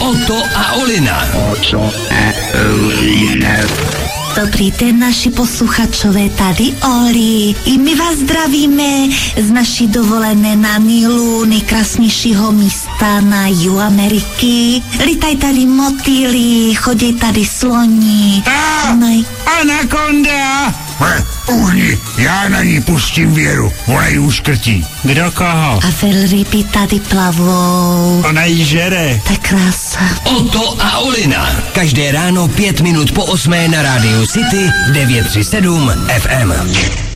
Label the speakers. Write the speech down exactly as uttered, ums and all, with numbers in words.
Speaker 1: Otto a Olina.
Speaker 2: Otto a Olina.
Speaker 3: Dobrý den, naši posluchačové, tady Oli. I my vás zdravíme z naší dovolené na Nilu, nejkrásnějšího místa na jihu Ameriky. Lítaj tady motýly, chodí tady sloni.
Speaker 2: A,
Speaker 3: Naj...
Speaker 2: anakonda! Uhni, já na ní pustím Věru, ona ji uškrtí.
Speaker 4: Kdo koho?
Speaker 3: A velryby tady plavou.
Speaker 4: Ona jí žere.
Speaker 3: Tak krása.
Speaker 1: Otto a Olina. Každé ráno pět minut po osmé na rádiu City devět tři sedm F M.